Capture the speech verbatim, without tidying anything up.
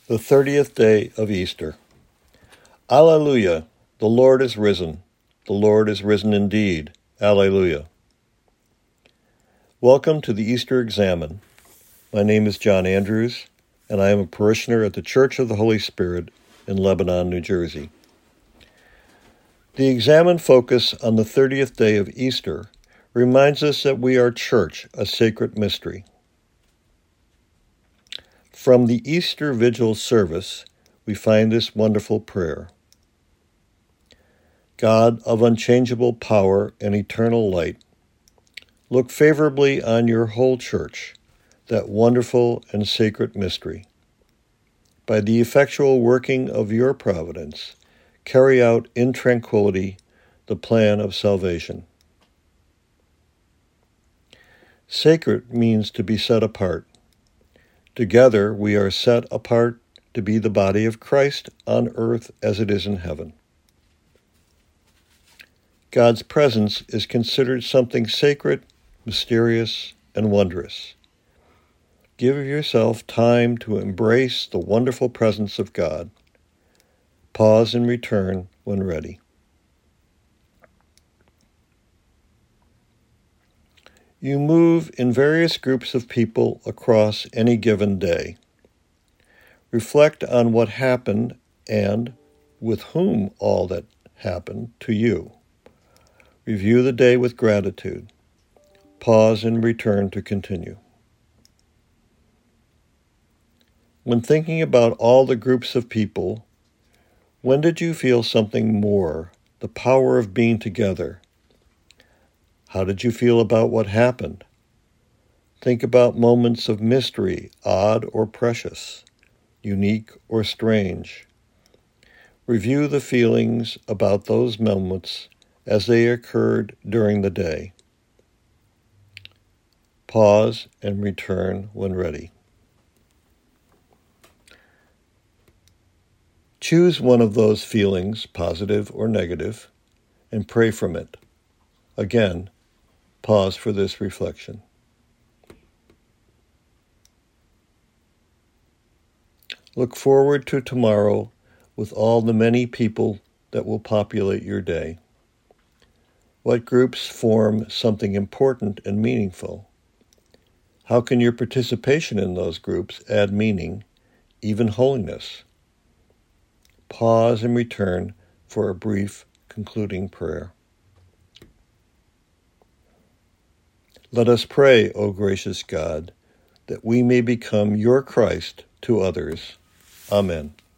The thirtieth day of Easter. Alleluia! The Lord is risen. The Lord is risen indeed. Alleluia! Welcome to the Easter Examen. My name is John Andrews, and I am a parishioner at the Church of the Holy Spirit in Lebanon, New Jersey. The Examen focus on the thirtieth day of Easter reminds us that we are church, a sacred mystery. From the Easter Vigil service, we find this wonderful prayer. God of unchangeable power and eternal light, look favorably on your whole church, that wonderful and sacred mystery. By the effectual working of your providence, carry out in tranquility the plan of salvation. Sacred means to be set apart. Together we are set apart to be the body of Christ on earth as it is in heaven. God's presence is considered something sacred, mysterious, and wondrous. Give yourself time to embrace the wonderful presence of God. Pause and return when ready. You move in various groups of people across any given day. Reflect on what happened and with whom all that happened to you. Review the day with gratitude. Pause and return to continue. When thinking about all the groups of people, when did you feel something more, the power of being together? How did you feel about what happened? Think about moments of mystery, odd or precious, unique or strange. Review the feelings about those moments as they occurred during the day. Pause and return when ready. Choose one of those feelings, positive or negative, and pray from it. Again, pause for this reflection. Look forward to tomorrow with all the many people that will populate your day. What groups form something important and meaningful? How can your participation in those groups add meaning, even holiness? Pause and return for a brief concluding prayer. Let us pray, O gracious God, that we may become your Christ to others. Amen.